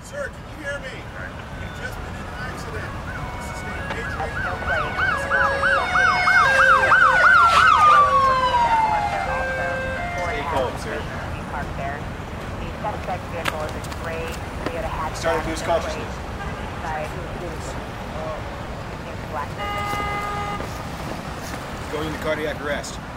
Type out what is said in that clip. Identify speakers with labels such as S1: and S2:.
S1: Sir, can you hear me? You've just been in an accident. Sustained major
S2: Stay calm, sir.
S3: The suspect vehicle is a gray Toyota hatchback.
S2: Starting to lose consciousness.
S3: Black.
S2: Going into cardiac arrest.